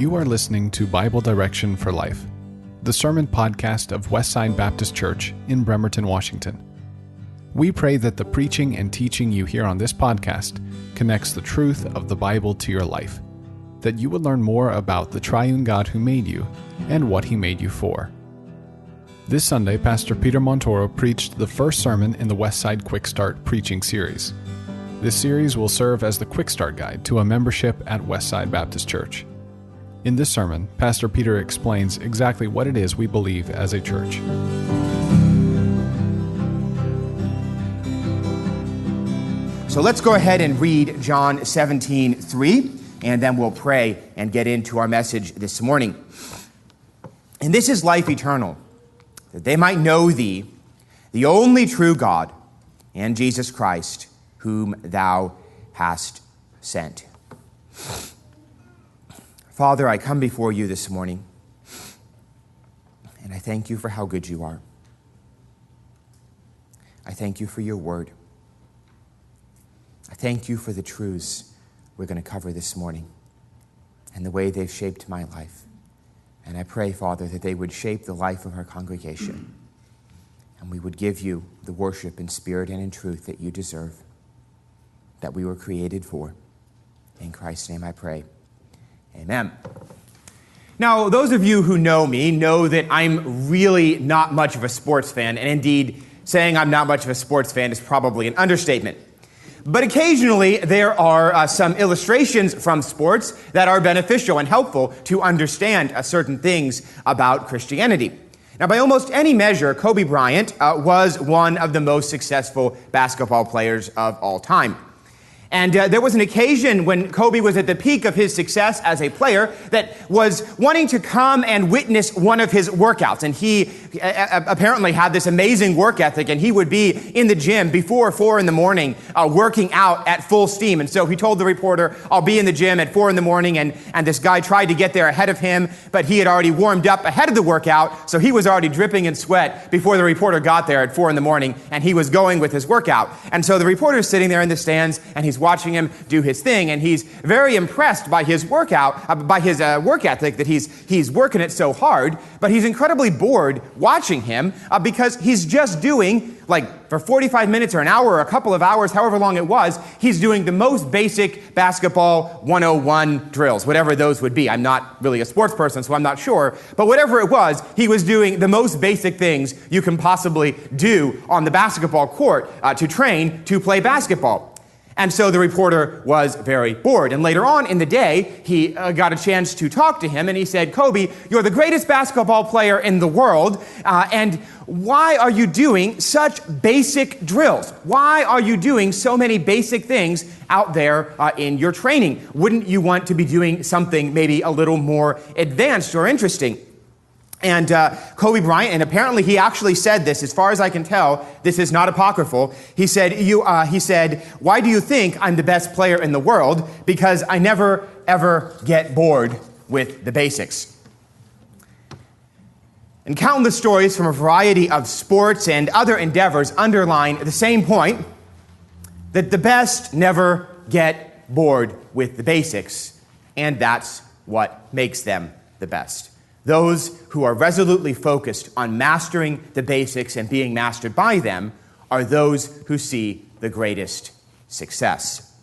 You are listening to Bible Direction for Life, the sermon podcast of Westside Baptist Church in Bremerton, Washington. We pray that the preaching and teaching you hear on this podcast connects the truth of the Bible to your life, that you would learn more about the triune God who made you and what he made you for. This Sunday, Pastor Peter Montoro preached the first sermon in the Westside Quick Start preaching series. This series will serve as the Quick Start guide to a membership at Westside Baptist Church. In this sermon, Pastor Peter explains exactly what it is we believe as a church. So let's go ahead and read John 17:3, and then we'll pray and get into our message this morning. And this is life eternal, that they might know thee, the only true God, and Jesus Christ, whom thou hast sent. Father, I come before you this morning, and I thank you for how good you are. I thank you for your word. I thank you for the truths we're going to cover this morning and the way they've shaped my life. And I pray, Father, that they would shape the life of our congregation, and we would give you the worship in spirit and in truth that you deserve, that we were created for. In Christ's name I pray. Amen. Now, those of you who know me know that I'm really not much of a sports fan, and indeed, saying I'm not much of a sports fan is probably an understatement. But occasionally, there are some illustrations from sports that are beneficial and helpful to understand certain things about Christianity. Now, by almost any measure, Kobe Bryant was one of the most successful basketball players of all time. And there was an occasion when Kobe was at the peak of his success as a player that was wanting to come and witness one of his workouts. And he apparently had this amazing work ethic, and he would be in the gym before 4 in the morning working out at full steam. And so he told the reporter, I'll be in the gym at 4 in the morning. And this guy tried to get there ahead of him, but he had already warmed up ahead of the workout. So he was already dripping in sweat before the reporter got there at 4 in the morning, and he was going with his workout. And so the reporter's sitting there in the stands, and he's watching him do his thing, and he's very impressed by his workout, by his work ethic, that he's working it so hard, but he's incredibly bored watching him because he's just doing, like, for 45 minutes or an hour or a couple of hours, however long it was, he's doing the most basic basketball 101 drills, whatever those would be. I'm not really a sports person, so I'm not sure, but whatever it was, he was doing the most basic things you can possibly do on the basketball court to train to play basketball. And so the reporter was very bored. And later on in the day, he got a chance to talk to him, and he said, Kobe, you're the greatest basketball player in the world, and why are you doing such basic drills? Why are you doing so many basic things out there in your training? Wouldn't you want to be doing something maybe a little more advanced or interesting? And Kobe Bryant, and apparently he actually said this, as far as I can tell, this is not apocryphal. He said, why do you think I'm the best player in the world? Because I never, ever get bored with the basics. And countless stories from a variety of sports and other endeavors underline the same point, that the best never get bored with the basics, and that's what makes them the best. Those who are resolutely focused on mastering the basics and being mastered by them are those who see the greatest success.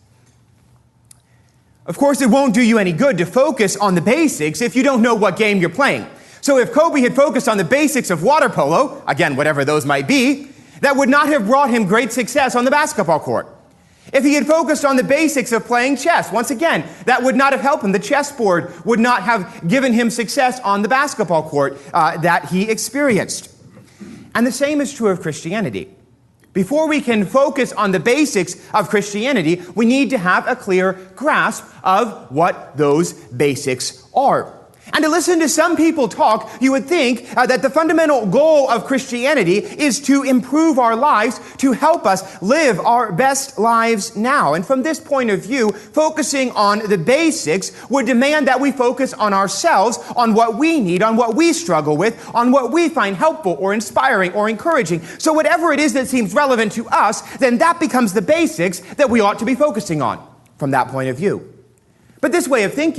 Of course, it won't do you any good to focus on the basics if you don't know what game you're playing. So if Kobe had focused on the basics of water polo, again, whatever those might be, that would not have brought him great success on the basketball court. If he had focused on the basics of playing chess, once again, that would not have helped him. The chessboard would not have given him success on the basketball court that he experienced. And the same is true of Christianity. Before we can focus on the basics of Christianity, we need to have a clear grasp of what those basics are. And to listen to some people talk, you would think that the fundamental goal of Christianity is to improve our lives, to help us live our best lives now. And from this point of view, focusing on the basics would demand that we focus on ourselves, on what we need, on what we struggle with, on what we find helpful or inspiring or encouraging. So whatever it is that seems relevant to us, then that becomes the basics that we ought to be focusing on from that point of view. But this way of thinking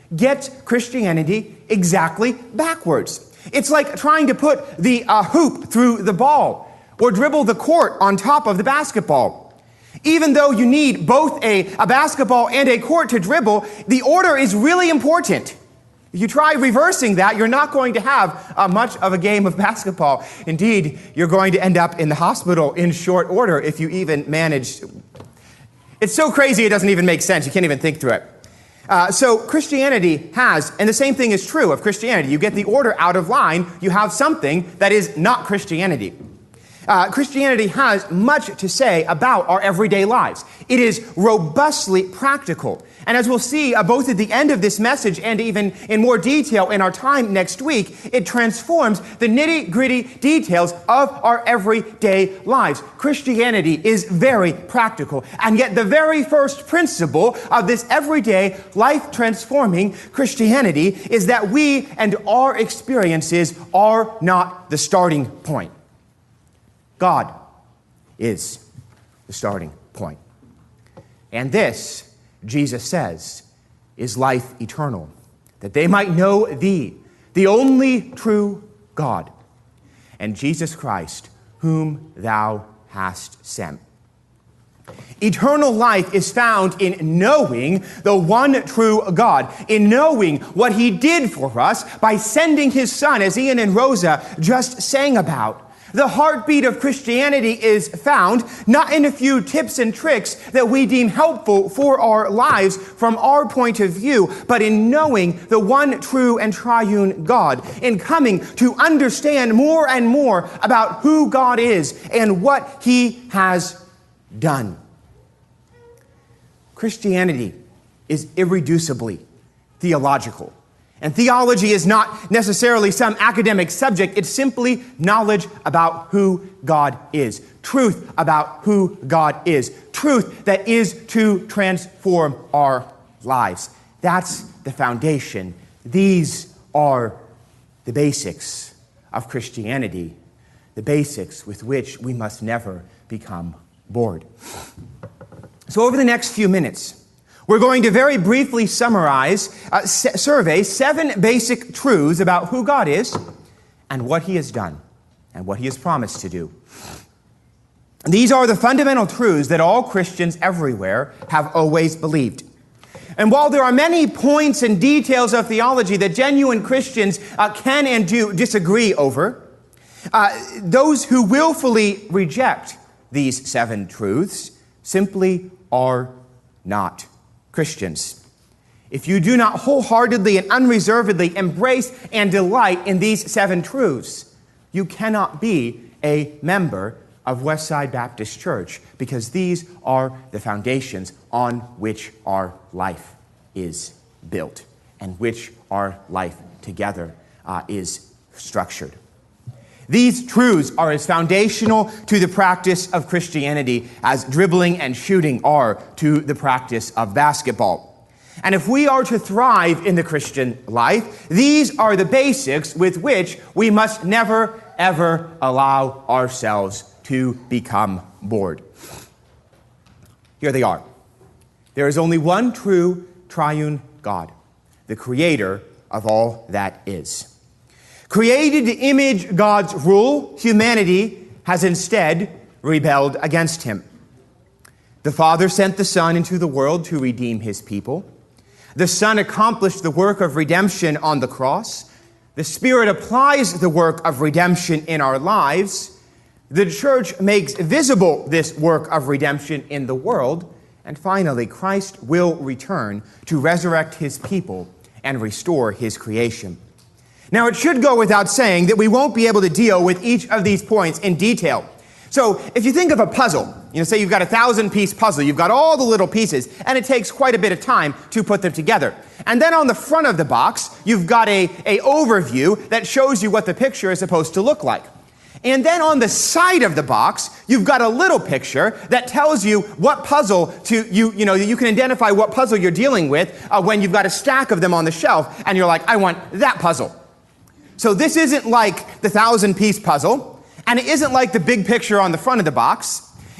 gets Christianity exactly backwards. It's like trying to put the hoop through the ball or dribble the court on top of the basketball. Even though you need both a basketball and a court to dribble, the order is really important. If you try reversing that, you're not going to have much of a game of basketball. Indeed, you're going to end up in the hospital in short order if you even manage. It's so crazy it doesn't even make sense. You can't even think through it. So Christianity has, and the same thing is true of Christianity. You get the order out of line, you have something that is not Christianity. Christianity has much to say about our everyday lives. It is robustly practical. And as we'll see both at the end of this message and even in more detail in our time next week, it transforms the nitty-gritty details of our everyday lives. Christianity is very practical. And yet the very first principle of this everyday life-transforming Christianity is that we and our experiences are not the starting point. God is the starting point. And this, Jesus says, is life eternal, that they might know thee, the only true God, and Jesus Christ, whom thou hast sent. Eternal life is found in knowing the one true God, in knowing what he did for us by sending his Son, as Ian and Rosa just sang about. The heartbeat of Christianity is found not in a few tips and tricks that we deem helpful for our lives from our point of view, but in knowing the one true and triune God, in coming to understand more and more about who God is and what he has done. Christianity is irreducibly theological. And theology is not necessarily some academic subject. It's simply knowledge about who God is. Truth about who God is. Truth that is to transform our lives. That's the foundation. These are the basics of Christianity. The basics with which we must never become bored. So over the next few minutes, we're going to very briefly survey 7 basic truths about who God is and what he has done and what he has promised to do. These are the fundamental truths that all Christians everywhere have always believed. And while there are many points and details of theology that genuine Christians can and do disagree over, those who willfully reject these 7 truths simply are not Christians. If you do not wholeheartedly and unreservedly embrace and delight in these 7 truths, you cannot be a member of Westside Baptist Church, because these are the foundations on which our life is built and which our life together is structured. These truths are as foundational to the practice of Christianity as dribbling and shooting are to the practice of basketball. And if we are to thrive in the Christian life, these are the basics with which we must never, ever allow ourselves to become bored. Here they are. There is only one true triune God, the creator of all that is. Created to image God's rule, humanity has instead rebelled against him. The Father sent the Son into the world to redeem his people. The Son accomplished the work of redemption on the cross. The Spirit applies the work of redemption in our lives. The church makes visible this work of redemption in the world. And finally, Christ will return to resurrect his people and restore his creation. Now, it should go without saying that we won't be able to deal with each of these points in detail. So if you think of a puzzle, say you've got a 1,000-piece puzzle, you've got all the little pieces, and it takes quite a bit of time to put them together. And then on the front of the box, you've got a overview that shows you what the picture is supposed to look like. And then on the side of the box, you've got a little picture that tells you what puzzle you can identify what puzzle you're dealing with when you've got a stack of them on the shelf, and you're like, I want that puzzle. So this isn't like the 1,000-piece puzzle, and it isn't like the big picture on the front of the box.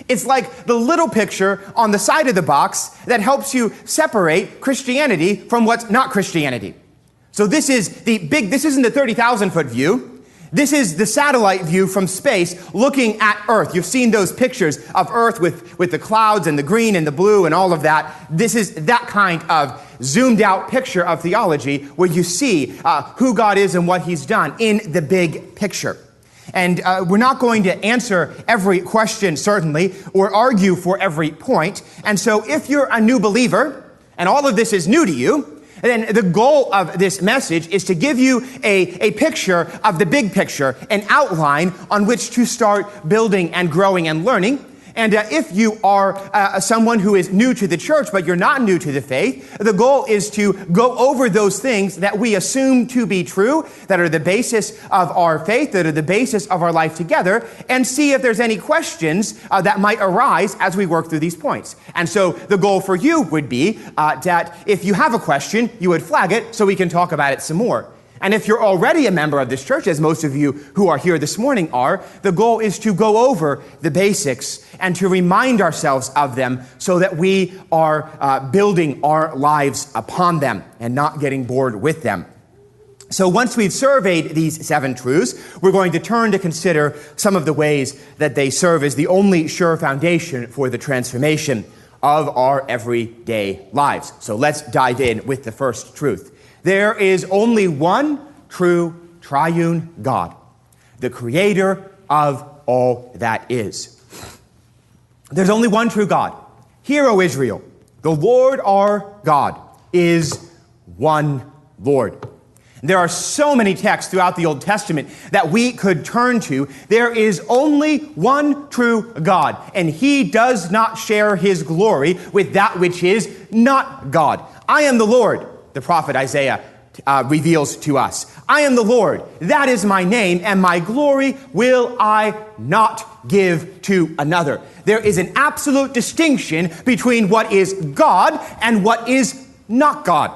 It's like the little picture on the side of the box that helps you separate Christianity from what's not Christianity. So this isn't the 30,000 foot view. This is the satellite view from space looking at Earth. You've seen those pictures of Earth with the clouds and the green and the blue and all of that. This is that kind of zoomed out picture of theology where you see who God is and what he's done in the big picture. And we're not going to answer every question, certainly, or argue for every point. And so if you're a new believer and all of this is new to you, then the goal of this message is to give you a picture of the big picture, an outline on which to start building and growing and learning. And if you are someone who is new to the church, but you're not new to the faith, the goal is to go over those things that we assume to be true, that are the basis of our faith, that are the basis of our life together, and see if there's any questions that might arise as we work through these points. And so the goal for you would be that if you have a question, you would flag it so we can talk about it some more. And if you're already a member of this church, as most of you who are here this morning are, the goal is to go over the basics and to remind ourselves of them so that we are building our lives upon them and not getting bored with them. So once we've surveyed these 7 truths, we're going to turn to consider some of the ways that they serve as the only sure foundation for the transformation of our everyday lives. So let's dive in with the first truth. There is only one true triune God, the creator of all that is. There's only one true God. Hear, O Israel, the Lord our God is one Lord. There are so many texts throughout the Old Testament that we could turn to. There is only one true God, and he does not share his glory with that which is not God. I am the Lord, the prophet Isaiah reveals to us. I am the Lord, that is my name, and my glory will I not give to another. There is an absolute distinction between what is God and what is not God.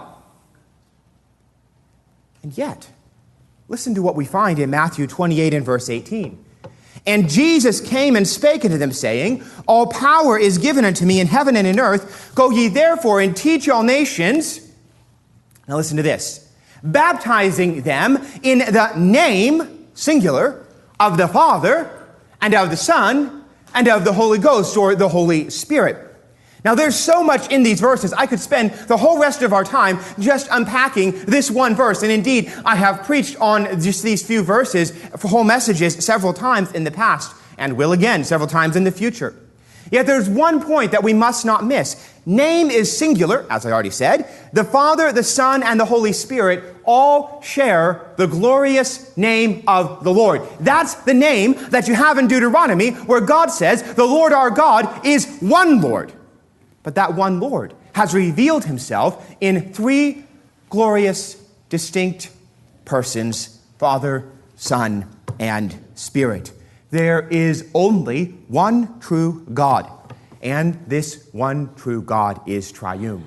And yet, listen to what we find in Matthew 28 and verse 18. And Jesus came and spake unto them, saying, all power is given unto me in heaven and in earth. Go ye therefore and teach all nations. Now listen to this. Baptizing them in the name, singular, of the Father and of the Son and of the Holy Ghost, or the Holy Spirit. Now there's so much in these verses. I could spend the whole rest of our time just unpacking this one verse. And indeed, I have preached on just these few verses for whole messages several times in the past, and will again several times in the future. Yet there's one point that we must not miss. Name is singular, as I already said. The Father, the Son, and the Holy Spirit all share the glorious name of the Lord. That's the name that you have in Deuteronomy, where God says, the Lord our God is one Lord. But that one Lord has revealed himself in 3 glorious, distinct persons, Father, Son, and Spirit. There is only one true God, and this one true God is triune.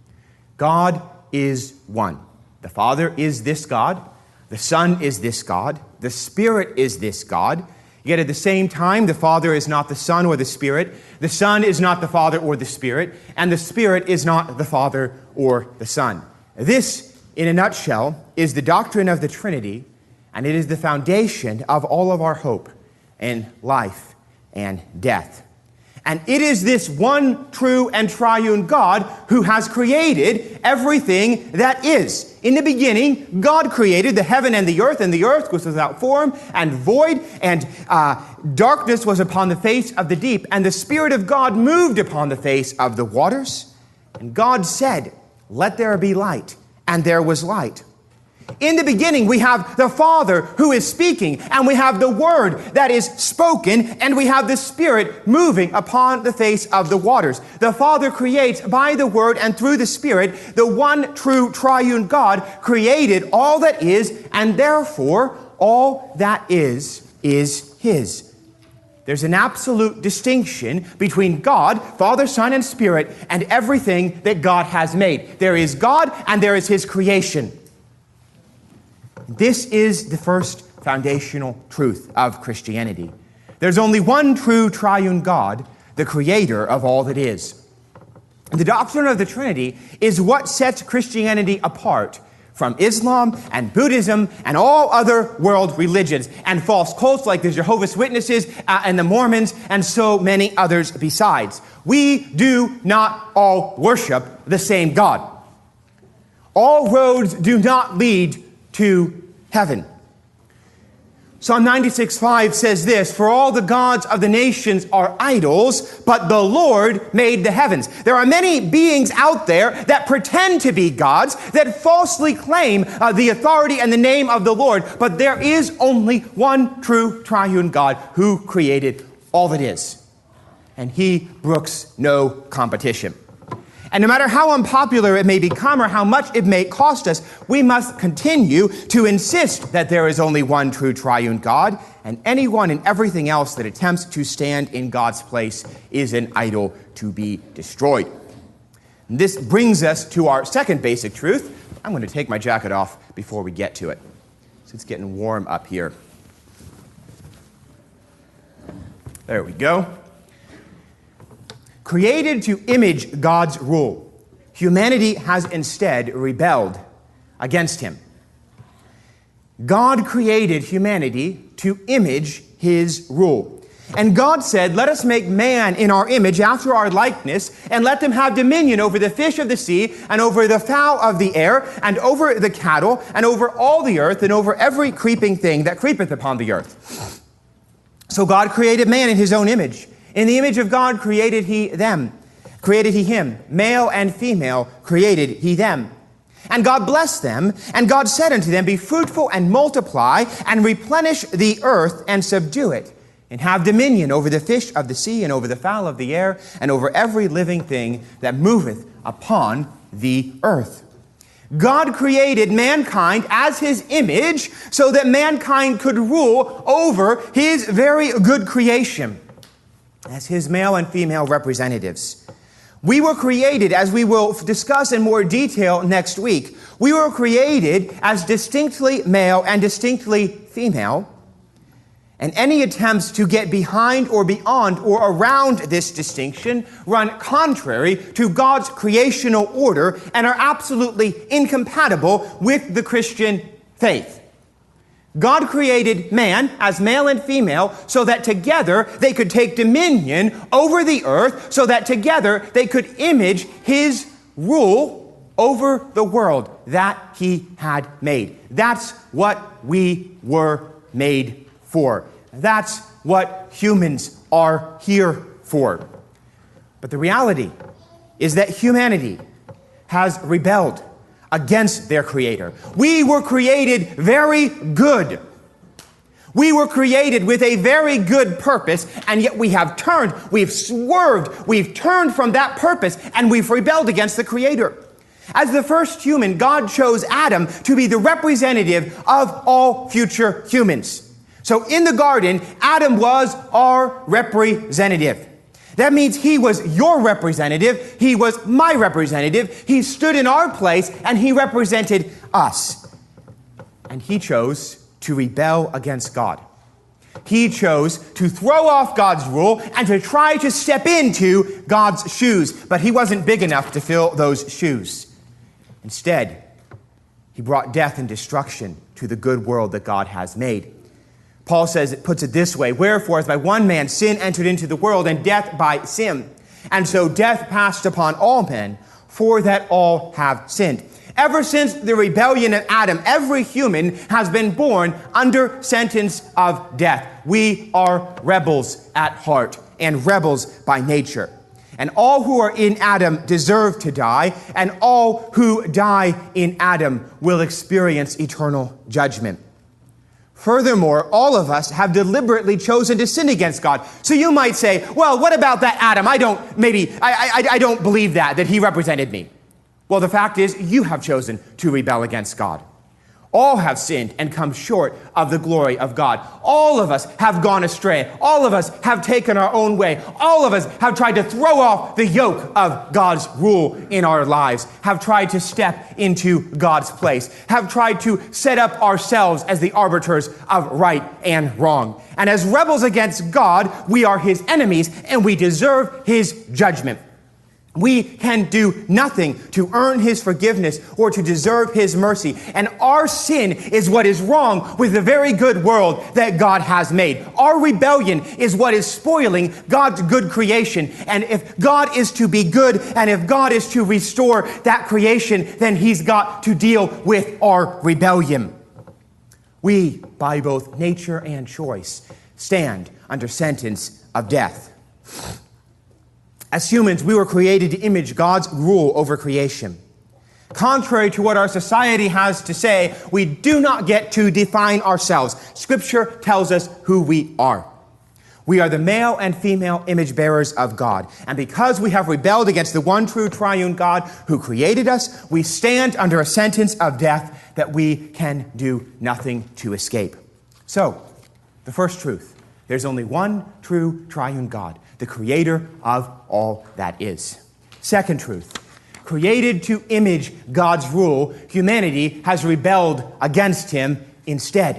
God is one. The Father is this God, the Son is this God, the Spirit is this God. Yet at the same time, the Father is not the Son or the Spirit, the Son is not the Father or the Spirit, and the Spirit is not the Father or the Son. This, in a nutshell, is the doctrine of the Trinity, and it is the foundation of all of our hope in life and death. And it is this one true and triune God who has created everything that is. In the beginning, God created the heaven and the earth was without form and void, and darkness was upon the face of the deep, and the Spirit of God moved upon the face of the waters. And God said, let there be light, and there was light. In the beginning, we have the Father who is speaking, and we have the Word that is spoken, and we have the Spirit moving upon the face of the waters. The Father creates by the Word and through the Spirit. The one true triune God created all that is, and therefore all that is His. There's an absolute distinction between God, Father, Son, and Spirit, and everything that God has made. There is God, and there is His creation. This is the first foundational truth of Christianity. There's only one true triune God, the creator of all that is. The doctrine of the Trinity is what sets Christianity apart from Islam and Buddhism and all other world religions and false cults like the Jehovah's Witnesses and the Mormons and so many others besides. We do not all worship the same God. All roads do not lead to heaven. Psalm 96:5 says this, "For all the gods of the nations are idols, but the Lord made the heavens." There are many beings out there that pretend to be gods, that falsely claim the authority and the name of the Lord, but there is only one true triune God who created all that is, and he brooks no competition. And no matter how unpopular it may become or how much it may cost us, we must continue to insist that there is only one true triune God, and anyone and everything else that attempts to stand in God's place is an idol to be destroyed. And this brings us to our second basic truth. I'm going to take my jacket off before we get to it, so it's getting warm up here. There we go. Created to image God's rule, humanity has instead rebelled against him. God created humanity to image his rule. And God said, "Let us make man in our image after our likeness, and let them have dominion over the fish of the sea, and over the fowl of the air, and over the cattle, and over all the earth, and over every creeping thing that creepeth upon the earth." So God created man in his own image. In the image of God created he them. Created he him. Male and female created he them. And God blessed them, and God said unto them, "Be fruitful and multiply, and replenish the earth and subdue it, and have dominion over the fish of the sea, and over the fowl of the air, and over every living thing that moveth upon the earth." God created mankind as his image so that mankind could rule over his very good creation as his male and female representatives. We were created, as we will discuss in more detail next week, we were created as distinctly male and distinctly female, and any attempts to get behind or beyond or around this distinction run contrary to God's creational order and are absolutely incompatible with the Christian faith. God created man as male and female so that together they could take dominion over the earth, so that together they could image his rule over the world that he had made. That's what we were made for. That's what humans are here for. But the reality is that humanity has rebelled against their Creator. We were created very good. We were created with a very good purpose, and yet we have turned, we've swerved, we've turned from that purpose, and we've rebelled against the Creator. As the first human, God chose Adam to be the representative of all future humans. So in the garden, Adam was our representative. That means he was your representative. He was my representative. He stood in our place and he represented us. And he chose to rebel against God. He chose to throw off God's rule and to try to step into God's shoes. But he wasn't big enough to fill those shoes. Instead, he brought death and destruction to the good world that God has made. Paul puts it this way, "Wherefore, as by one man sin entered into the world, and death by sin. And so death passed upon all men, for that all have sinned." Ever since the rebellion of Adam, every human has been born under sentence of death. We are rebels at heart and rebels by nature. And all who are in Adam deserve to die, and all who die in Adam will experience eternal judgment. Furthermore, all of us have deliberately chosen to sin against God. So you might say, well, what about that Adam? I don't believe that he represented me. Well, the fact is, you have chosen to rebel against God. All have sinned and come short of the glory of God. All of us have gone astray. All of us have taken our own way. All of us have tried to throw off the yoke of God's rule in our lives, have tried to step into God's place, have tried to set up ourselves as the arbiters of right and wrong. And as rebels against God, we are his enemies and we deserve his judgment. We can do nothing to earn his forgiveness or to deserve his mercy. And our sin is what is wrong with the very good world that God has made. Our rebellion is what is spoiling God's good creation. And if God is to be good and if God is to restore that creation, then he's got to deal with our rebellion. We, by both nature and choice, stand under sentence of death. As humans, we were created to image God's rule over creation. Contrary to what our society has to say, we do not get to define ourselves. Scripture tells us who we are. We are the male and female image bearers of God. And because we have rebelled against the one true triune God who created us, we stand under a sentence of death that we can do nothing to escape. So, the first truth, there's only one true triune God, the creator of all that is. Second truth, created to image God's rule, humanity has rebelled against him instead.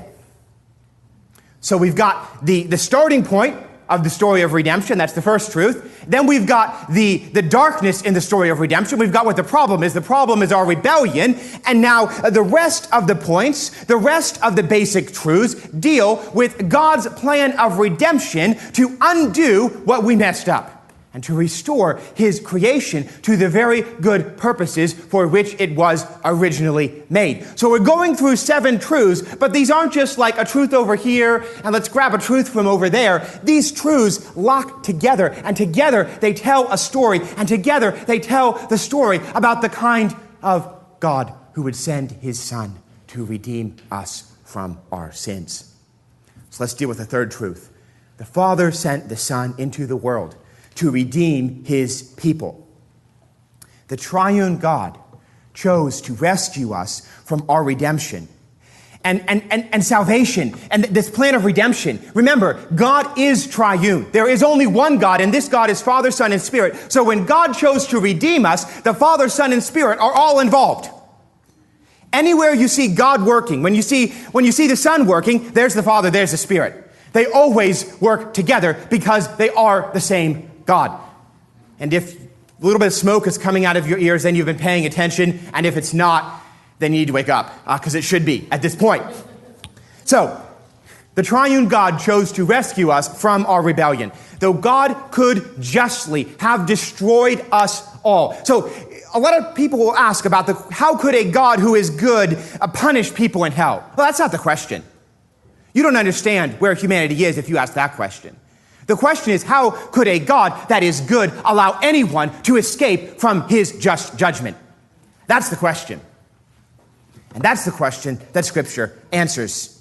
So we've got the starting point of the story of redemption. That's the first truth. Then we've got the darkness in the story of redemption. We've got what the problem is. The problem is our rebellion. And now the rest of the points, the rest of the basic truths deal with God's plan of redemption to undo what we messed up and to restore his creation to the very good purposes for which it was originally made. So we're going through 7 truths, but these aren't just like a truth over here and let's grab a truth from over there. These truths lock together, and together they tell a story, and together they tell the story about the kind of God who would send his Son to redeem us from our sins. So let's deal with the third truth. The Father sent the Son into the world to redeem his people. The triune God chose to rescue us from our redemption and salvation and this plan of redemption. Remember, God is triune. There is only one God, and this God is Father, Son, and Spirit. So when God chose to redeem us, the Father, Son, and Spirit are all involved. Anywhere you see God working, when you see the Son working, there's the Father, there's the Spirit. They always work together because they are the same God. And if a little bit of smoke is coming out of your ears, then you've been paying attention. And if it's not, then you need to wake up, because it should be at this point. So, the triune God chose to rescue us from our rebellion, though God could justly have destroyed us all. So, a lot of people will ask about how could a God who is good punish people in hell? Well, that's not the question. You don't understand where humanity is if you ask that question. The question is, how could a God that is good allow anyone to escape from his just judgment? That's the question. And that's the question that Scripture answers.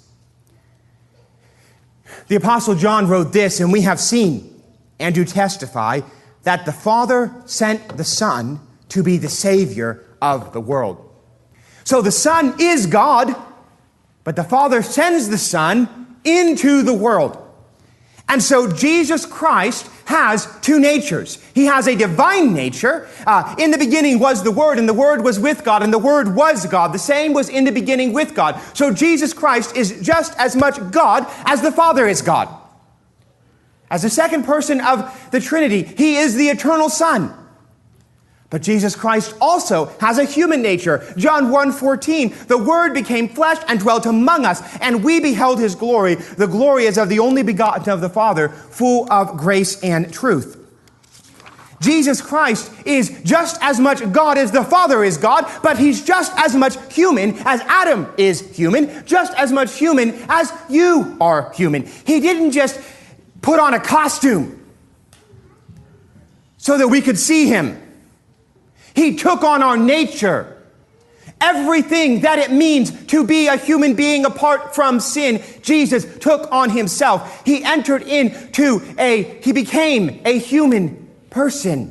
The Apostle John wrote this, and we have seen and do testify that the Father sent the Son to be the Savior of the world. So the Son is God, but the Father sends the Son into the world. And so Jesus Christ has 2 natures. He has a divine nature. In the beginning was the Word, and the Word was with God, and the Word was God. The same was in the beginning with God. So Jesus Christ is just as much God as the Father is God. As the second person of the Trinity, he is the eternal Son. But Jesus Christ also has a human nature. John 1:14, the Word became flesh and dwelt among us, and we beheld his glory. The glory is of the only begotten of the Father, full of grace and truth. Jesus Christ is just as much God as the Father is God, but he's just as much human as Adam is human, just as much human as you are human. He didn't just put on a costume so that we could see him. He took on our nature. Everything that it means to be a human being apart from sin, Jesus took on himself. He became a human person.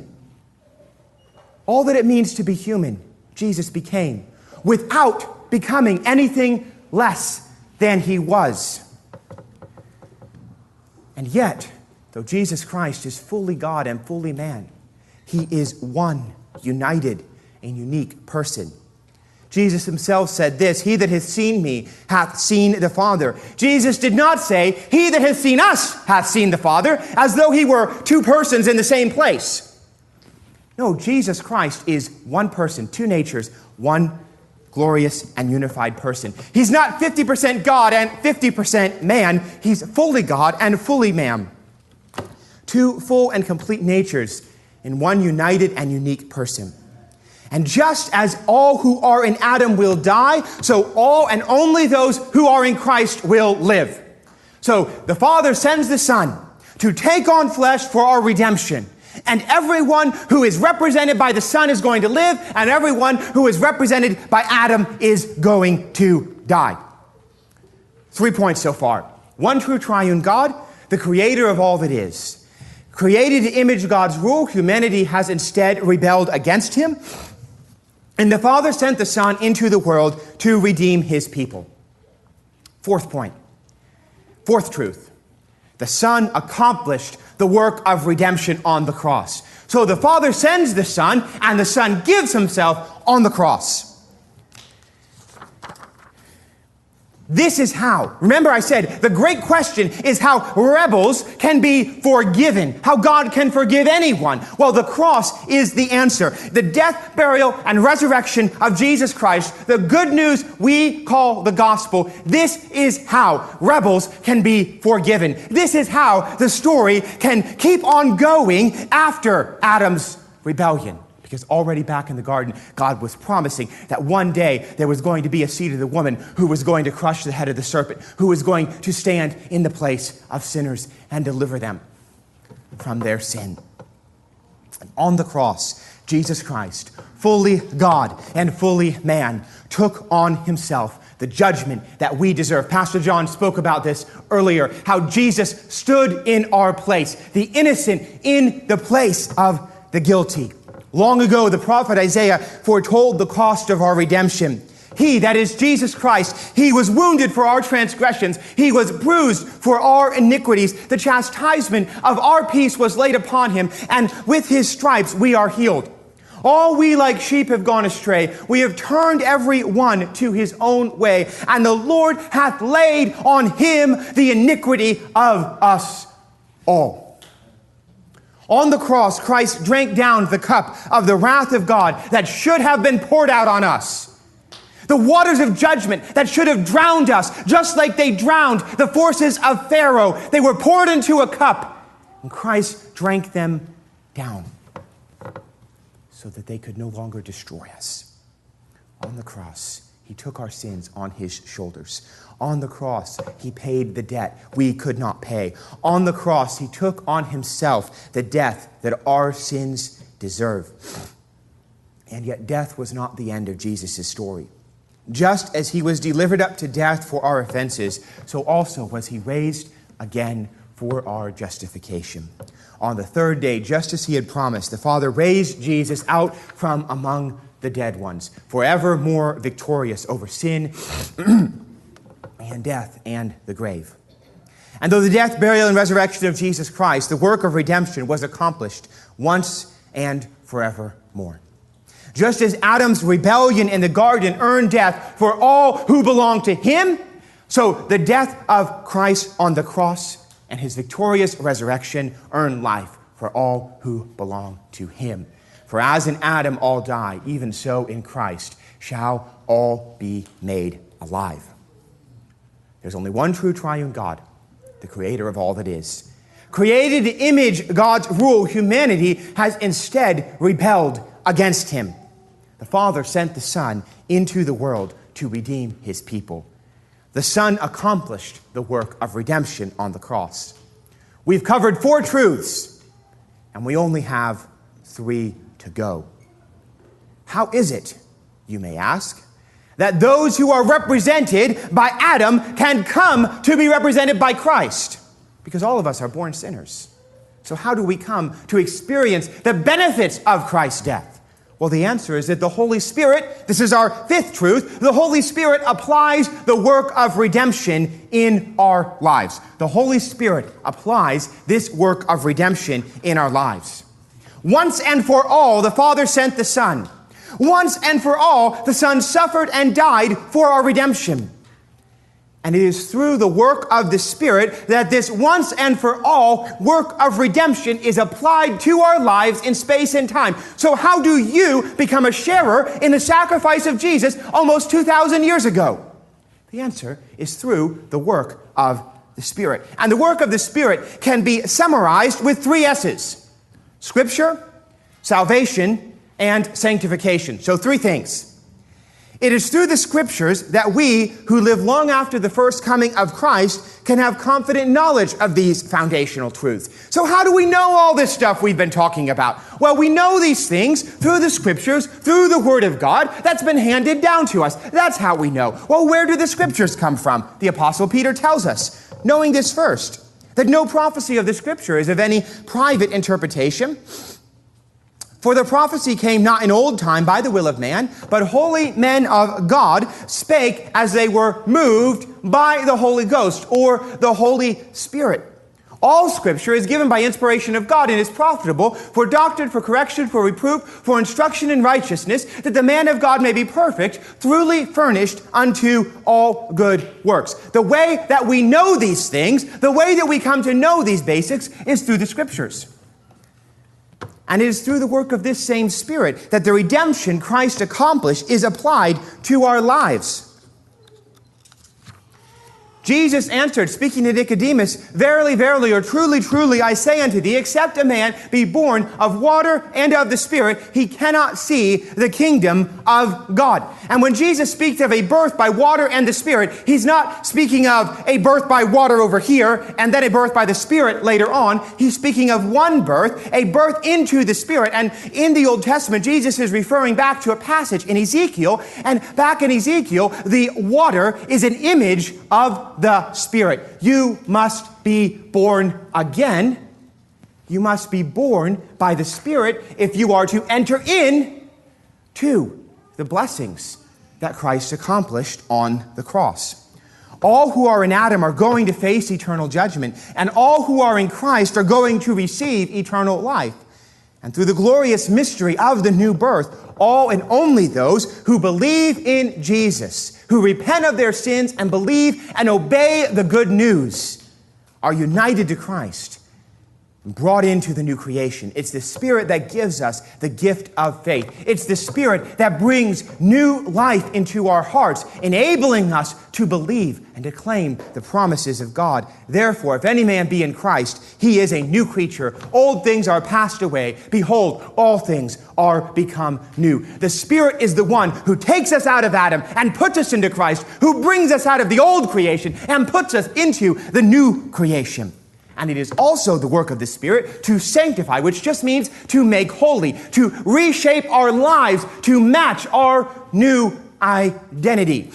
All that it means to be human, Jesus became, without becoming anything less than he was. And yet, though Jesus Christ is fully God and fully man, he is one, united, and unique person. Jesus himself said this, "He that hath seen me hath seen the Father." Jesus did not say, "He that hath seen us hath seen the Father," as though he were two persons in the same place. No, Jesus Christ is one person, two natures, one glorious and unified person. He's not 50% God and 50% man. He's fully God and fully man. Two full and complete natures in one united and unique person. And just as all who are in Adam will die, so all and only those who are in Christ will live. So the Father sends the Son to take on flesh for our redemption. And everyone who is represented by the Son is going to live, and everyone who is represented by Adam is going to die. 3 points so far. One true triune God, the creator of all that is. Created to image God's rule, humanity has instead rebelled against him. And the Father sent the Son into the world to redeem his people. 4th point. 4th truth. The Son accomplished the work of redemption on the cross. So the Father sends the Son, and the Son gives himself on the cross. This is how. Remember I said, the great question is how rebels can be forgiven, how God can forgive anyone. Well, the cross is the answer. The death, burial, and resurrection of Jesus Christ, the good news we call the gospel, this is how rebels can be forgiven. This is how the story can keep on going after Adam's rebellion. Because already back in the garden, God was promising that one day there was going to be a seed of the woman who was going to crush the head of the serpent, who was going to stand in the place of sinners and deliver them from their sin. And on the cross, Jesus Christ, fully God and fully man, took on himself the judgment that we deserve. Pastor John spoke about this earlier, how Jesus stood in our place, the innocent in the place of the guilty. Long ago, the prophet Isaiah foretold the cost of our redemption. He, that is Jesus Christ, he was wounded for our transgressions. He was bruised for our iniquities. The chastisement of our peace was laid upon him, and with his stripes we are healed. All we like sheep have gone astray. We have turned every one to his own way, and the Lord hath laid on him the iniquity of us all. On the cross, Christ drank down the cup of the wrath of God that should have been poured out on us. The waters of judgment that should have drowned us, just like they drowned the forces of Pharaoh. They were poured into a cup, and Christ drank them down so that they could no longer destroy us. On the cross, he took our sins on his shoulders. On the cross, he paid the debt we could not pay. On the cross, he took on himself the death that our sins deserve. And yet death was not the end of Jesus' story. Just as he was delivered up to death for our offenses, so also was he raised again for our justification. On the 3rd day, just as he had promised, the Father raised Jesus out from among the dead ones, forevermore victorious over sin and death and the grave. And though the death, burial, and resurrection of Jesus Christ, the work of redemption was accomplished once and forevermore. Just as Adam's rebellion in the garden earned death for all who belong to him, so the death of Christ on the cross and his victorious resurrection earned life for all who belong to him. For as in Adam all die, even so in Christ shall all be made alive. There's only one true triune God, the creator of all that is. Created to image God's rule, humanity has instead rebelled against him. The Father sent the Son into the world to redeem his people. The Son accomplished the work of redemption on the cross. We've covered 4 truths, and we only have 3 to go. How is it, you may ask, that those who are represented by Adam can come to be represented by Christ? Because all of us are born sinners. So how do we come to experience the benefits of Christ's death? Well, the answer is that the Holy Spirit, this is our fifth truth, the Holy Spirit applies the work of redemption in our lives. The Holy Spirit applies this work of redemption in our lives. Once and for all, the Father sent the Son. Once and for all, the Son suffered and died for our redemption. And it is through the work of the Spirit that this once and for all work of redemption is applied to our lives in space and time. So how do you become a sharer in the sacrifice of Jesus almost 2,000 years ago? The answer is through the work of the Spirit. And the work of the Spirit can be summarized with 3 S's: Scripture, salvation, and sanctification. So 3 things. It is through the Scriptures that we, who live long after the first coming of Christ, can have confident knowledge of these foundational truths. So how do we know all this stuff we've been talking about? Well, we know these things through the Scriptures, through the Word of God that's been handed down to us. That's how we know. Well, where do the Scriptures come from? The Apostle Peter tells us, knowing this first, that no prophecy of the Scripture is of any private interpretation. For the prophecy came not in old time by the will of man, but holy men of God spake as they were moved by the Holy Ghost, or the Holy Spirit. All Scripture is given by inspiration of God and is profitable for doctrine, for correction, for reproof, for instruction in righteousness, that the man of God may be perfect, truly furnished unto all good works. The way that we know these things, the way that we come to know these basics, is through the Scriptures. And it is through the work of this same Spirit that the redemption Christ accomplished is applied to our lives. Jesus answered, speaking to Nicodemus, "Verily, verily, or truly, truly, I say unto thee, except a man be born of water and of the Spirit, he cannot see the kingdom of God." And when Jesus speaks of a birth by water and the Spirit, he's not speaking of a birth by water over here and then a birth by the Spirit later on. He's speaking of one birth, a birth into the Spirit. And in the Old Testament, Jesus is referring back to a passage in Ezekiel. And back in Ezekiel, the water is an image of the Spirit. You must be born again. You must be born by the Spirit if you are to enter in to the blessings that Christ accomplished on the cross. All who are in Adam are going to face eternal judgment, and all who are in Christ are going to receive eternal life. And through the glorious mystery of the new birth, all and only those who believe in Jesus, who repent of their sins and believe and obey the good news, are united to Christ and brought into the new creation. It's the Spirit that gives us the gift of faith. It's the Spirit that brings new life into our hearts, enabling us to believe and to claim the promises of God. Therefore, if any man be in Christ, he is a new creature. Old things are passed away. Behold, all things are become new. The Spirit is the one who takes us out of Adam and puts us into Christ, who brings us out of the old creation and puts us into the new creation. And it is also the work of the Spirit to sanctify, which just means to make holy, to reshape our lives to match our new identity.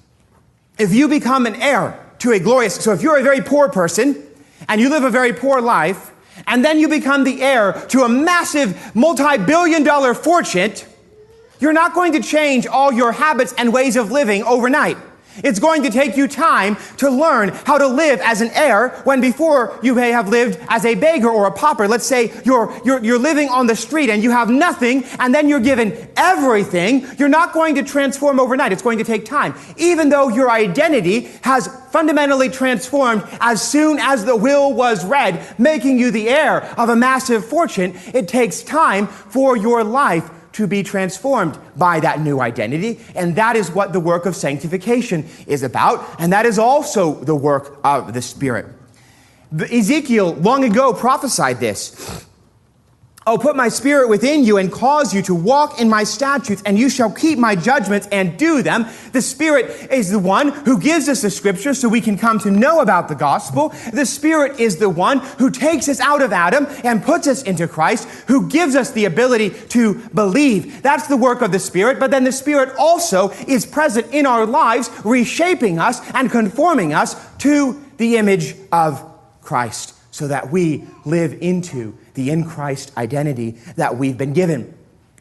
If you become an heir to a glorious, so if you're a very poor person and you live a very poor life, and then you become the heir to a massive multi-billion-dollar fortune, you're not going to change all your habits and ways of living overnight. It's going to take you time to learn how to live as an heir when before you may have lived as a beggar or a pauper. Let's say you're living on the street and you have nothing and then you're given everything. You're not going to transform overnight. It's going to take time. Even though your identity has fundamentally transformed as soon as the will was read, making you the heir of a massive fortune, it takes time for your life to be transformed by that new identity. And that is what the work of sanctification is about. And that is also the work of the Spirit. Ezekiel long ago prophesied this. I'll put my Spirit within you and cause you to walk in my statutes, and you shall keep my judgments and do them. The Spirit is the one who gives us the Scripture so we can come to know about the gospel. The Spirit is the one who takes us out of Adam and puts us into Christ, who gives us the ability to believe. That's the work of the Spirit. But then the Spirit also is present in our lives, reshaping us and conforming us to the image of Christ, so that we live into the in Christ identity that we've been given.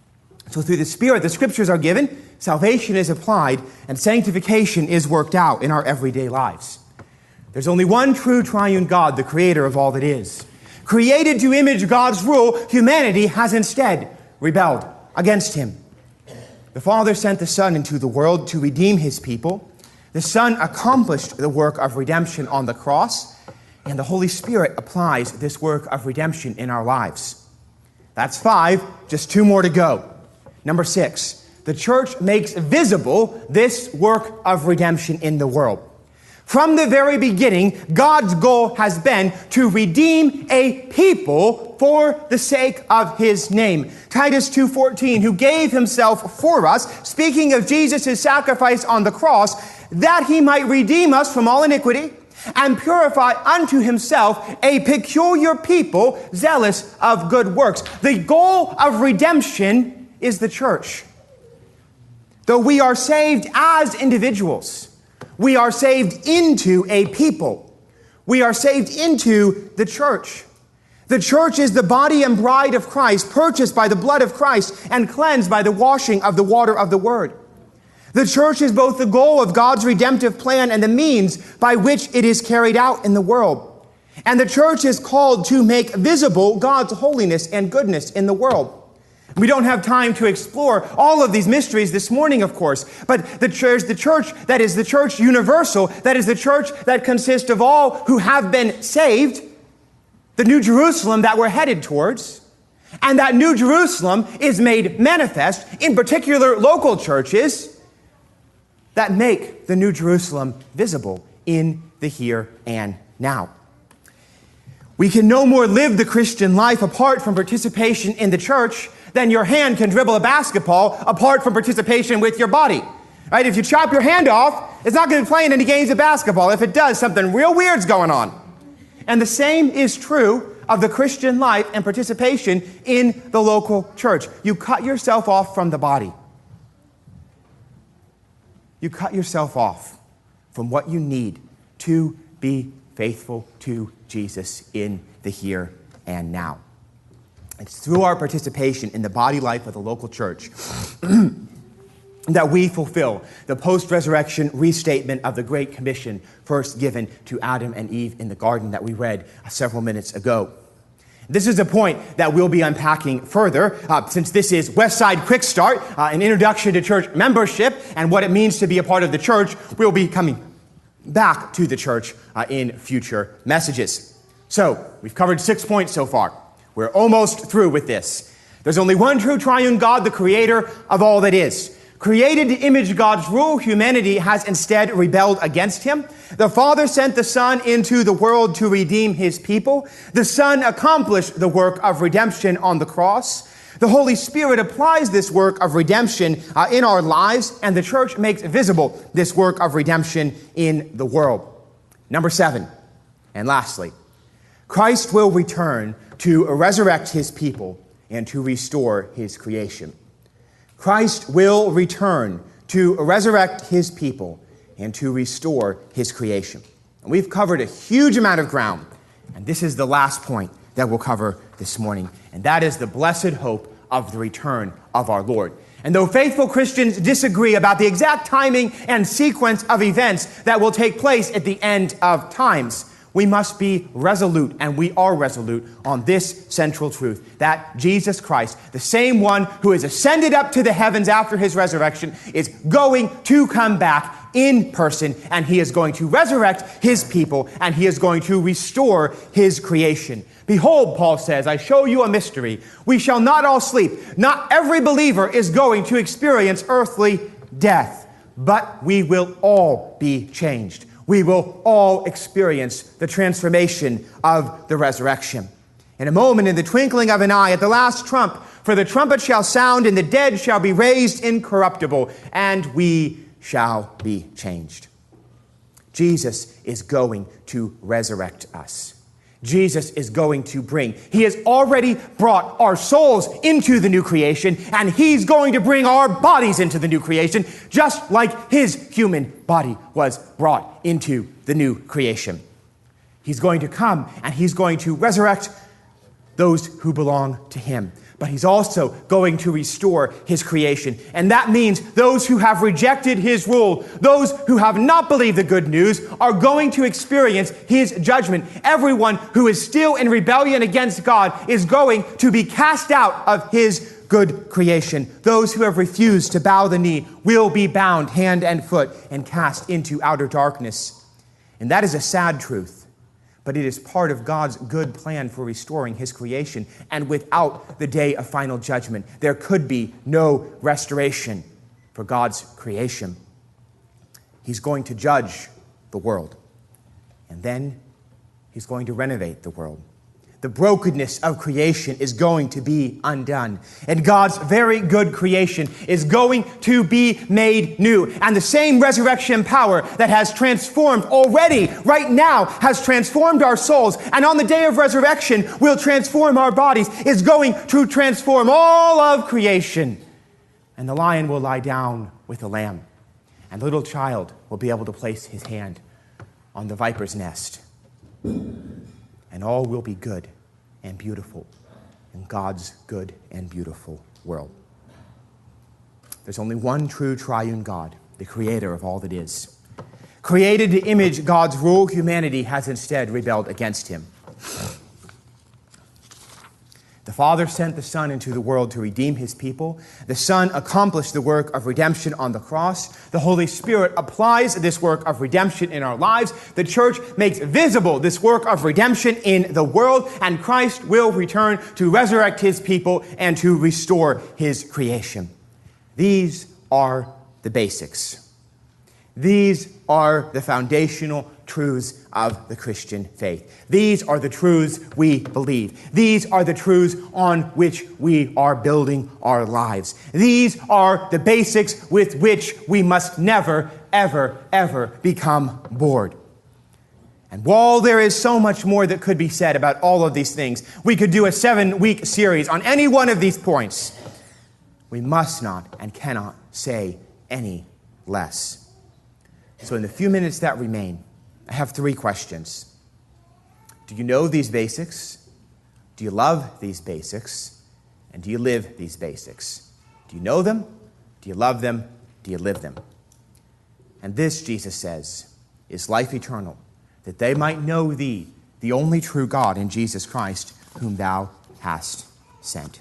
So through the Spirit, the Scriptures are given, salvation is applied, and sanctification is worked out in our everyday lives. There's only one true triune God, the creator of all that is. Created to image God's rule, humanity has instead rebelled against him. The Father sent the Son into the world to redeem his people. The Son accomplished the work of redemption on the cross, and the Holy Spirit applies this work of redemption in our lives. That's 5, just 2 more to go. Number 6, the church makes visible this work of redemption in the world. From the very beginning, God's goal has been to redeem a people for the sake of his name. Titus 2:14, who gave himself for us, speaking of Jesus' sacrifice on the cross, that he might redeem us from all iniquity and purify unto himself a peculiar people, zealous of good works. The goal of redemption is the church. Though we are saved as individuals, we are saved into a people. We are saved into the church. The church is the body and bride of Christ, purchased by the blood of Christ and cleansed by the washing of the water of the word. The church is both the goal of God's redemptive plan and the means by which it is carried out in the world. And the church is called to make visible God's holiness and goodness in the world. We don't have time to explore all of these mysteries this morning, of course, but the church that is the church universal, that is the church that consists of all who have been saved, the New Jerusalem that we're headed towards, and that New Jerusalem is made manifest in particular local churches that make the New Jerusalem visible in the here and now. We can no more live the Christian life apart from participation in the church than your hand can dribble a basketball apart from participation with your body. Right? If you chop your hand off, it's not going to be playing any games of basketball. If it does, something real weird's going on. And the same is true of the Christian life and participation in the local church. You cut yourself off from the body. You cut yourself off from what you need to be faithful to Jesus in the here and now. It's through our participation in the body life of the local church that we fulfill the post-resurrection restatement of the Great Commission first given to Adam and Eve in the garden that we read several minutes ago. This is a point that we'll be unpacking further, since this is Westside Quick Start, an introduction to church membership and what it means to be a part of the church. We'll be coming back to the church in future messages. So, we've covered 6 points so far. We're almost through with this. There's only one true triune God, the creator of all that is. Created to image God's rule, humanity has instead rebelled against him. The Father sent the Son into the world to redeem his people. The Son accomplished the work of redemption on the cross. The Holy Spirit applies this work of redemption in our lives, and the church makes visible this work of redemption in the world. Number 7, and lastly, Christ will return to resurrect his people and to restore his creation. Christ will return to resurrect his people and to restore his creation. And we've covered a huge amount of ground, and this is the last point that we'll cover this morning, and that is the blessed hope of the return of our Lord. And though faithful Christians disagree about the exact timing and sequence of events that will take place at the end of times, we must be resolute, and we are resolute on this central truth, that Jesus Christ, the same one who is ascended up to the heavens after his resurrection, is going to come back in person, and he is going to resurrect his people, and he is going to restore his creation. Behold, Paul says, I show you a mystery. We shall not all sleep. Not every believer is going to experience earthly death, but we will all be changed. We will all experience the transformation of the resurrection. In a moment, in the twinkling of an eye, at the last trump, for the trumpet shall sound, and the dead shall be raised incorruptible, and we shall be changed. Jesus is going to resurrect us. Jesus is going to bring. He has already brought our souls into the new creation, and he's going to bring our bodies into the new creation, just like his human body was brought into the new creation. He's going to come, and he's going to resurrect those who belong to him. but he's also going to restore his creation. And that means those who have rejected his rule, those who have not believed the good news, are going to experience his judgment. Everyone who is still in rebellion against God is going to be cast out of his good creation. Those who have refused to bow the knee will be bound hand and foot and cast into outer darkness. And that is a sad truth. But it is part of God's good plan for restoring his creation. And without the day of final judgment, there could be no restoration for God's creation. He's going to judge the world. And then he's going to renovate the world. The brokenness of creation is going to be undone. And God's very good creation is going to be made new. And the same resurrection power that has transformed already, right now, has transformed our souls. And on the day of resurrection will transform our bodies, is going to transform all of creation. And the lion will lie down with the lamb. And the little child will be able to place his hand on the viper's nest. And all will be good and beautiful in God's good and beautiful world. There's only one true triune God, the creator of all that is. Created to image God's rule, humanity has instead rebelled against him. The Father sent the Son into the world to redeem his people. The Son accomplished the work of redemption on the cross. The Holy Spirit applies this work of redemption in our lives. The church makes visible this work of redemption in the world, and Christ will return to resurrect his people and to restore his creation. These are the basics. These are the foundational truths of the Christian faith. These are the truths we believe. These are the truths on which we are building our lives. These are the basics with which we must never, ever, ever become bored. And while there is so much more that could be said about all of these things, we could do a 7-week series on any one of these points. We must not and cannot say any less. So in the few minutes that remain, I have 3 questions. Do you know these basics? Do you love these basics? And do you live these basics? Do you know them? Do you love them? Do you live them? And this, Jesus says, is life eternal, that they might know thee, the only true God, in Jesus Christ, whom thou hast sent.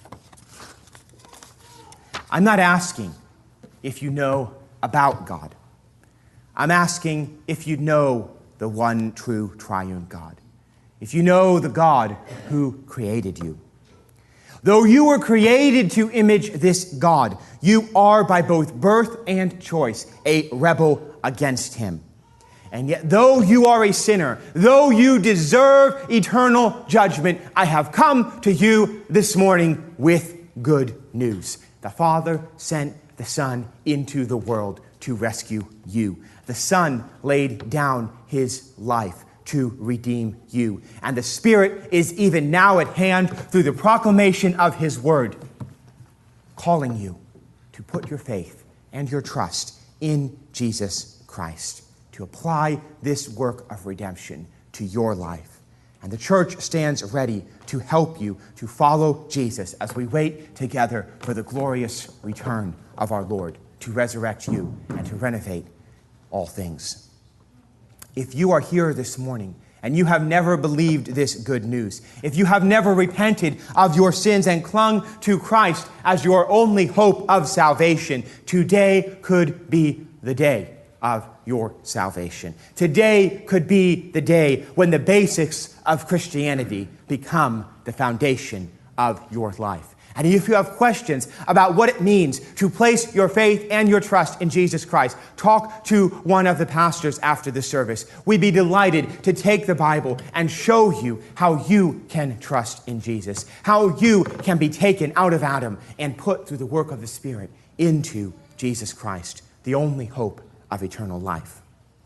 I'm not asking if you know about God. I'm asking if you know the one true triune God. If you know the God who created you. Though you were created to image this God, you are by both birth and choice a rebel against him. And yet, though you are a sinner, though you deserve eternal judgment, I have come to you this morning with good news. The Father sent the Son into the world to rescue you. The Son laid down his life to redeem you. And the Spirit is even now at hand through the proclamation of his word, calling you to put your faith and your trust in Jesus Christ, to apply this work of redemption to your life. And the church stands ready to help you to follow Jesus as we wait together for the glorious return of our Lord to resurrect you and to renovate all things. If you are here this morning and you have never believed this good news, if you have never repented of your sins and clung to Christ as your only hope of salvation, today could be the day of your salvation. Today could be the day when the basics of Christianity become the foundation of your life. And if you have questions about what it means to place your faith and your trust in Jesus Christ, talk to one of the pastors after the service. We'd be delighted to take the Bible and show you how you can trust in Jesus, how you can be taken out of Adam and put through the work of the Spirit into Jesus Christ, the only hope of eternal life.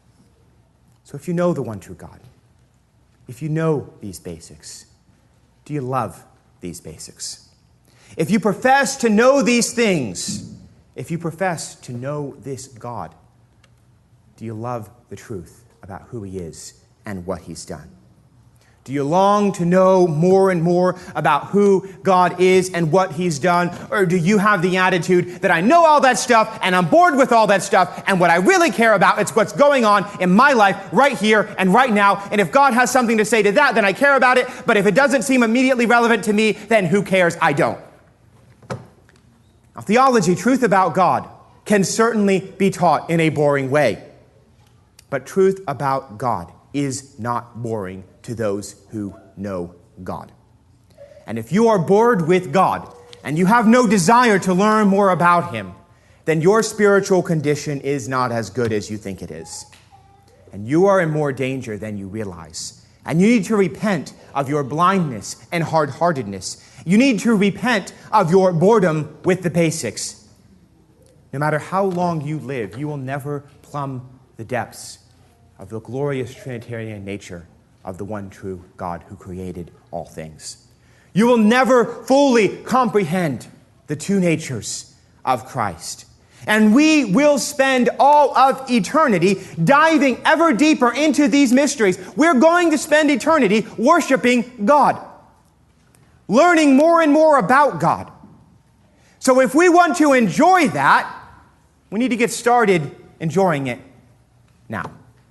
So if you know the one true God, if you know these basics, do you love these basics? If you profess to know these things, if you profess to know this God, do you love the truth about who he is and what he's done? Do you long to know more and more about who God is and what He's done? Or do you have the attitude that I know all that stuff and I'm bored with all that stuff, and what I really care about is what's going on in my life right here and right now, and if God has something to say to that, then I care about it, but if it doesn't seem immediately relevant to me, then who cares? I don't. Now, theology, truth about God, can certainly be taught in a boring way, but truth about God is not boring to those who know God. And if you are bored with God and you have no desire to learn more about Him, then your spiritual condition is not as good as you think it is. And you are in more danger than you realize. And you need to repent of your blindness and hard-heartedness. You need to repent of your boredom with the basics. No matter how long you live, you will never plumb the depths of the glorious Trinitarian nature of the one true God who created all things. You will never fully comprehend the two natures of Christ. And we will spend all of eternity diving ever deeper into these mysteries. We're going to spend eternity worshiping God, learning more and more about God. So if we want to enjoy that, we need to get started enjoying it now.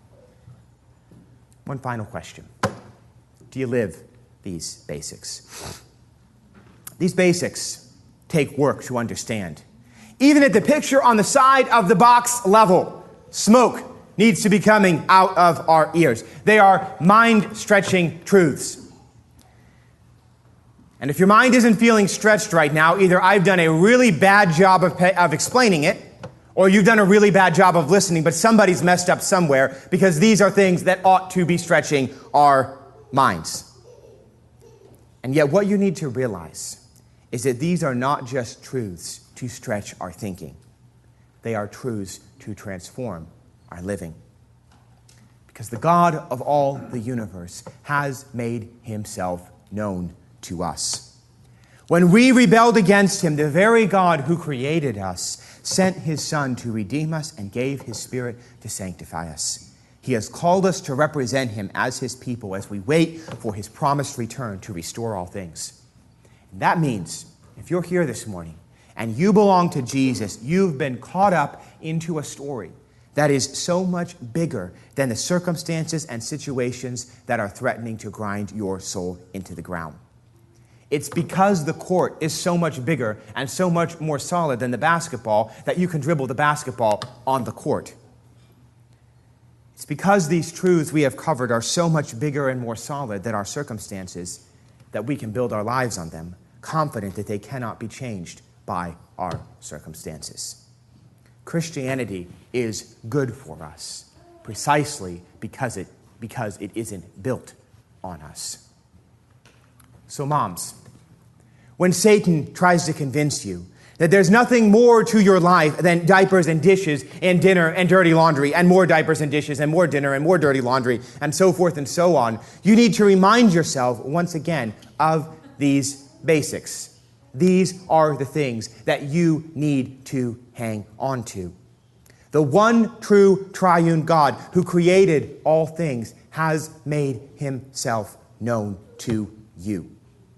One final question. Do you live these basics? These basics take work to understand. Even at the picture on the side of the box level, smoke needs to be coming out of our ears. They are mind-stretching truths. And if your mind isn't feeling stretched right now, either I've done a really bad job of explaining it, or you've done a really bad job of listening, but somebody's messed up somewhere, because these are things that ought to be stretching our minds. And yet what you need to realize is that these are not just truths to stretch our thinking. They are truths to transform our living. Because the God of all the universe has made Himself known to us. When we rebelled against Him, the very God who created us sent His Son to redeem us and gave His Spirit to sanctify us. He has called us to represent Him as His people as we wait for His promised return to restore all things. And that means, if you're here this morning and you belong to Jesus, you've been caught up into a story that is so much bigger than the circumstances and situations that are threatening to grind your soul into the ground. It's because the court is so much bigger and so much more solid than the basketball that you can dribble the basketball on the court. It's because these truths we have covered are so much bigger and more solid than our circumstances that we can build our lives on them, confident that they cannot be changed by our circumstances. Christianity is good for us precisely because it isn't built on us. So moms, when Satan tries to convince you that there's nothing more to your life than diapers and dishes and dinner and dirty laundry and more diapers and dishes and more dinner and more dirty laundry and so forth and so on, you need to remind yourself once again of these basics. These are the things that you need to hang on to. The one true triune God who created all things has made Himself known to you.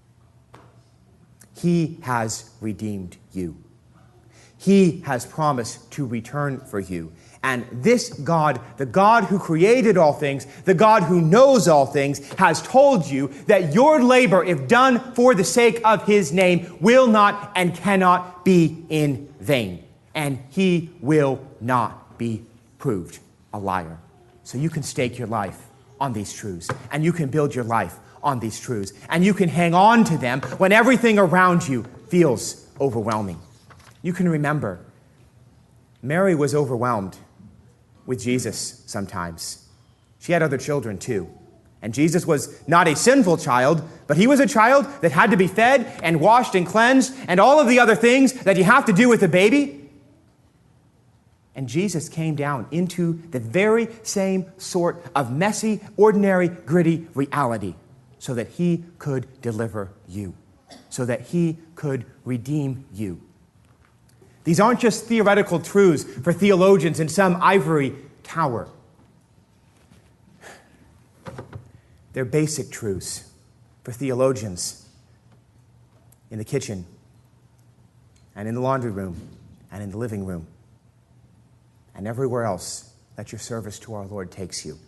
He has redeemed you. He has promised to return for you. And this God, the God who created all things, the God who knows all things, has told you that your labor, if done for the sake of His name, will not and cannot be in vain. And He will not be proved a liar. So you can stake your life on these truths, and you can build your life on these truths, and you can hang on to them when everything around you feels overwhelming. You can remember, Mary was overwhelmed with Jesus sometimes. She had other children too. And Jesus was not a sinful child, but He was a child that had to be fed and washed and cleansed and all of the other things that you have to do with a baby. And Jesus came down into the very same sort of messy, ordinary, gritty reality so that He could deliver you, so that He could redeem you. These aren't just theoretical truths for theologians in some ivory tower. They're basic truths for theologians in the kitchen and in the laundry room and in the living room and everywhere else that your service to our Lord takes you.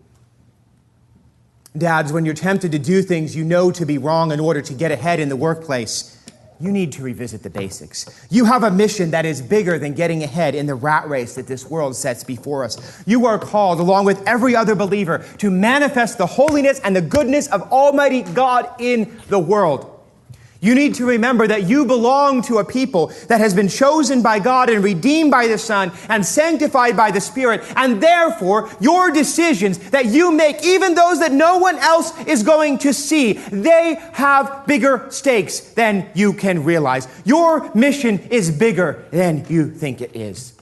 Dads, when you're tempted to do things you know to be wrong in order to get ahead in the workplace, you need to revisit the basics. You have a mission that is bigger than getting ahead in the rat race that this world sets before us. You are called, along with every other believer, to manifest the holiness and the goodness of Almighty God in the world. You need to remember that you belong to a people that has been chosen by God and redeemed by the Son and sanctified by the Spirit. And therefore, your decisions that you make, even those that no one else is going to see, they have bigger stakes than you can realize. Your mission is bigger than you think it is.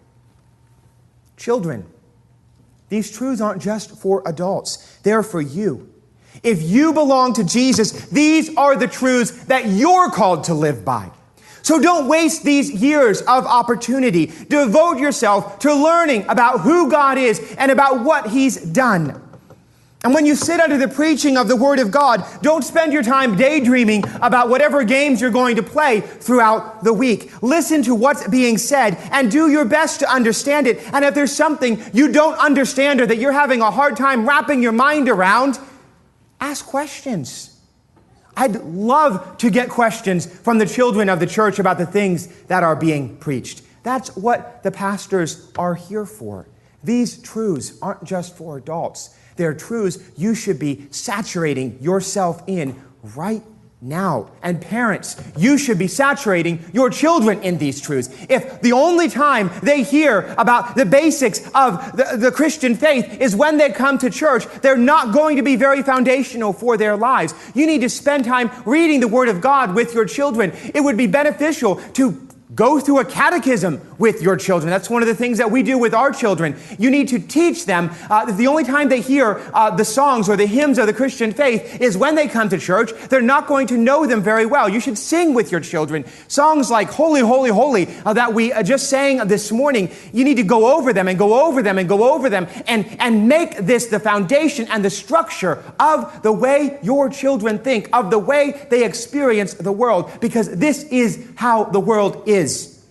Children, these truths aren't just for adults. They're for you. If you belong to Jesus, these are the truths that you're called to live by. So don't waste these years of opportunity. Devote yourself to learning about who God is and about what He's done. And when you sit under the preaching of the Word of God, don't spend your time daydreaming about whatever games you're going to play throughout the week. Listen to what's being said and do your best to understand it. And if there's something you don't understand or that you're having a hard time wrapping your mind around, ask questions. I'd love to get questions from the children of the church about the things that are being preached. That's what the pastors are here for. These truths aren't just for adults. They're truths you should be saturating yourself in right now. And parents, you should be saturating your children in these truths. If the only time they hear about the basics of the Christian faith is when they come to church, they're not going to be very foundational for their lives. You need to spend time reading the Word of God with your children. It would be beneficial to go through a catechism with your children. That's one of the things that we do with our children. You need to teach them. The only time they hear the songs or the hymns of the Christian faith is when they come to church. They're not going to know them very well. You should sing with your children. Songs like Holy, Holy, Holy that we just sang this morning. You need to go over them and go over them and go over them and make this the foundation and the structure of the way your children think, of the way they experience the world, because this is how the world is.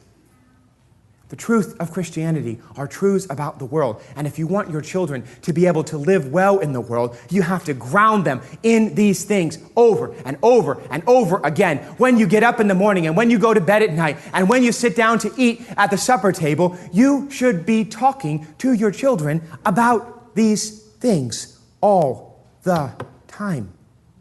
The truth of Christianity are truths about the world. And if you want your children to be able to live well in the world, you have to ground them in these things over and over and over again. When you get up in the morning and when you go to bed at night and when you sit down to eat at the supper table, you should be talking to your children about these things all the time.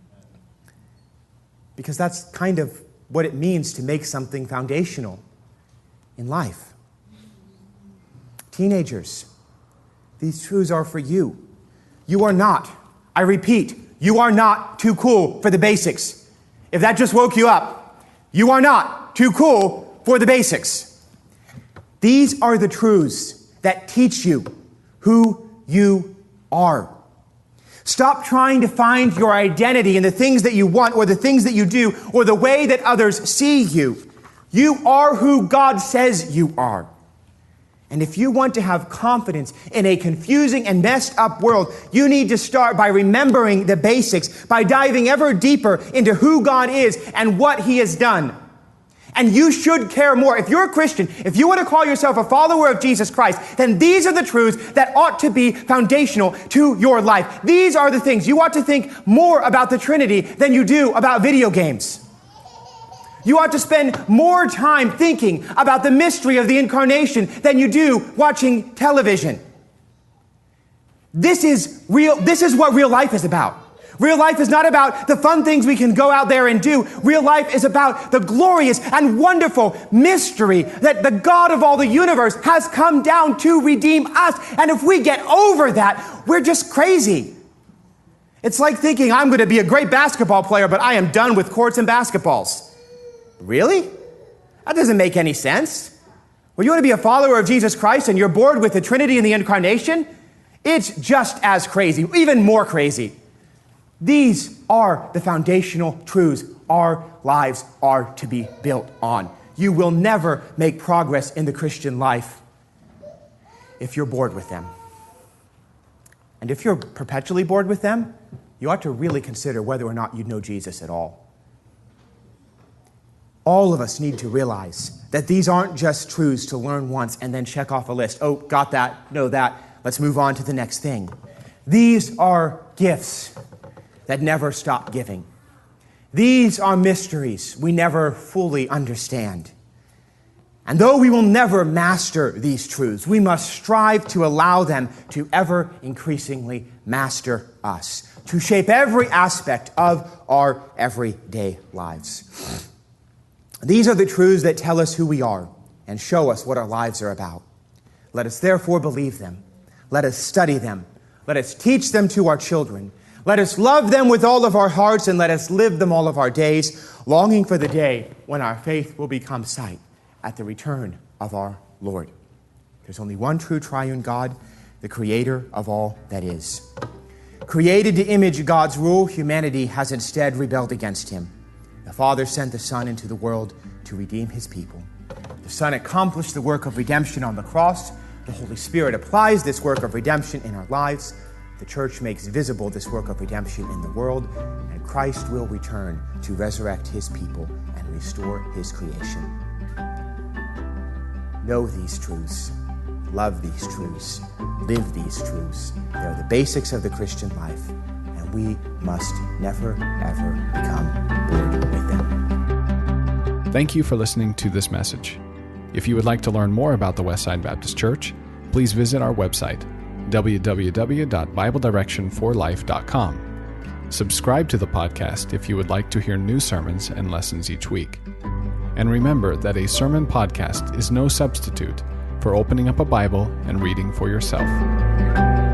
Because that's kind of what it means to make something foundational in life. Teenagers, these truths are for you. You are not, I repeat, you are not too cool for the basics. If that just woke you up, you are not too cool for the basics. These are the truths that teach you who you are. Stop trying to find your identity in the things that you want or the things that you do or the way that others see you. You are who God says you are. And if you want to have confidence in a confusing and messed up world, you need to start by remembering the basics, by diving ever deeper into who God is and what He has done. And you should care more. If you're a Christian, if you want to call yourself a follower of Jesus Christ, then these are the truths that ought to be foundational to your life. These are the things. You ought to think more about the Trinity than you do about video games. You ought to spend more time thinking about the mystery of the incarnation than you do watching television. This is what real life is about. Real life is not about the fun things we can go out there and do. Real life is about the glorious and wonderful mystery that the God of all the universe has come down to redeem us. And if we get over that, we're just crazy. It's like thinking I'm going to be a great basketball player, but I am done with courts and basketballs. Really? That doesn't make any sense. Well, you want to be a follower of Jesus Christ and you're bored with the Trinity and the Incarnation? It's just as crazy, even more crazy. These are the foundational truths our lives are to be built on. You will never make progress in the Christian life if you're bored with them. And if you're perpetually bored with them, you ought to really consider whether or not you know Jesus at all. All of us need to realize that these aren't just truths to learn once and then check off a list. Oh, got that, know that, let's move on to the next thing. These are gifts that never stop giving. These are mysteries we never fully understand. And though we will never master these truths, we must strive to allow them to ever increasingly master us, to shape every aspect of our everyday lives. These are the truths that tell us who we are and show us what our lives are about. Let us therefore believe them. Let us study them. Let us teach them to our children. Let us love them with all of our hearts, and let us live them all of our days, longing for the day when our faith will become sight at the return of our Lord. There's only one true triune God, the creator of all that is. Created to image God's rule, humanity has instead rebelled against him. The Father sent the Son into the world to redeem his people. The Son accomplished the work of redemption on the cross. The Holy Spirit applies this work of redemption in our lives. The church makes visible this work of redemption in the world, and Christ will return to resurrect his people and restore his creation. Know these truths, love these truths, live these truths. They are the basics of the Christian life, and we must never, ever become bored with them. Thank you for listening to this message. If you would like to learn more about the Westside Baptist Church, please visit our website, www.BibleDirectionForLife.com. Subscribe to the podcast if you would like to hear new sermons and lessons each week. And remember that a sermon podcast is no substitute for opening up a Bible and reading for yourself.